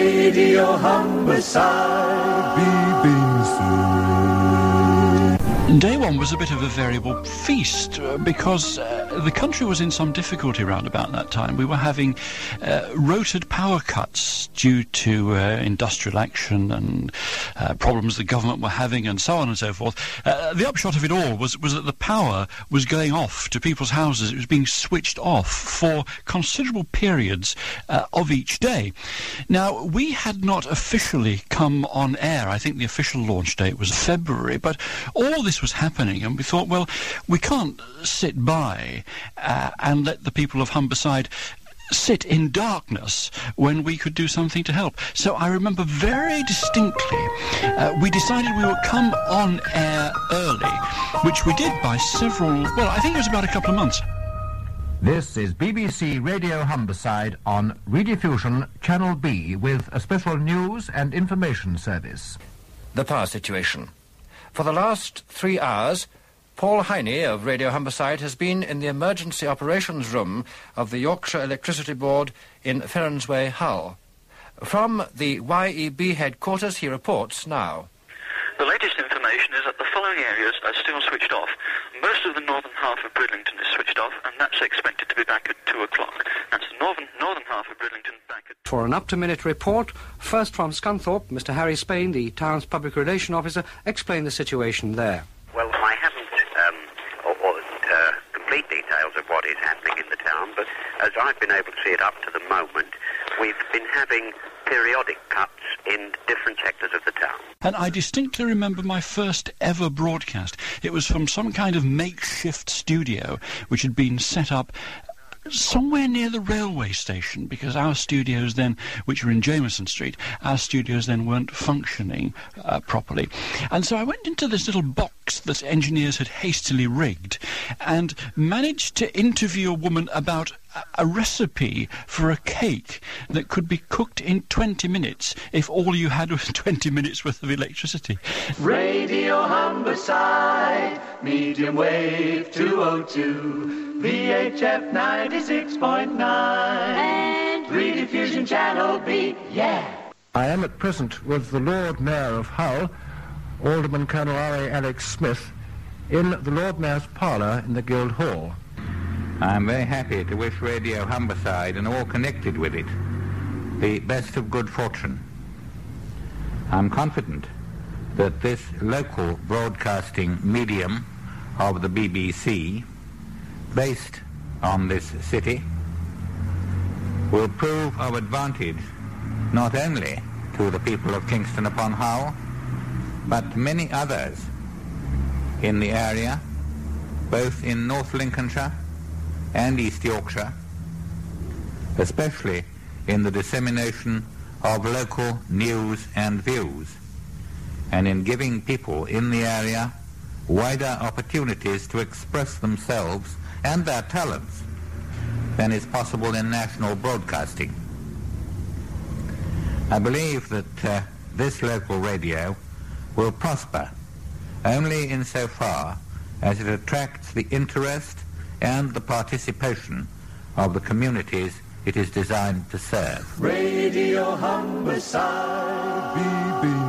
Radio Humberside, BBC. Day one was a bit of a variable feast because the country was in some difficulty around about that time. We were having rotated power cuts due to industrial action and problems the government were having and so on and so forth. The upshot of it all was that the power was going off to people's houses. It was being switched off for considerable periods of each day. Now, we had not officially come on air. I think the official launch date was February, but all this was happening, and we thought, well, we can't sit by and let the people of Humberside sit in darkness when we could do something to help. So I remember very distinctly we decided we would come on air early, which we did by I think it was about a couple of months. This is BBC Radio Humberside on Rediffusion Channel B with a special news and information service. The power situation. For the last 3 hours, Paul Heine of Radio Humberside has been in the emergency operations room of the Yorkshire Electricity Board in Ferronsway, Hull. From the YEB headquarters, he reports now. The latest information is that the following areas are still switched off. Most of the northern half of Bridlington is switched off, and that's expected to be back at 2 o'clock. That's the northern half of Bridlington back at... For an up-to-minute report, first from Scunthorpe, Mr. Harry Spain, the town's public relations officer, explained the situation there. Well, I haven't complete details of what is happening in the town, but as I've been able to see it up to the moment, we've been having periodic cuts in different sectors of the town. And I distinctly remember my first ever broadcast. It was from some kind of makeshift studio which had been set up somewhere near the railway station, because our studios then, which were in Jameson Street, our studios then weren't functioning properly. And so I went into this little box that engineers had hastily rigged and managed to interview a woman about a recipe for a cake that could be cooked in 20 minutes if all you had was 20 minutes worth of electricity. Radio Humberside, medium wave 202, VHF 96.9, and Rediffusion Channel B, yeah. I am at present with the Lord Mayor of Hull, Alderman Colonel R.A. Alex Smith, in the Lord Mayor's parlour in the Guild Hall. I'm very happy to wish Radio Humberside and all connected with it the best of good fortune. I'm confident that this local broadcasting medium of the BBC, based on this city, will prove of advantage not only to the people of Kingston upon Hull, but many others in the area, both in North Lincolnshire and East Yorkshire, especially in the dissemination of local news and views, and in giving people in the area wider opportunities to express themselves and their talents than is possible in national broadcasting. I believe that this local radio will prosper only insofar as it attracts the interest and the participation of the communities it is designed to serve. Radio Humberside, BBC.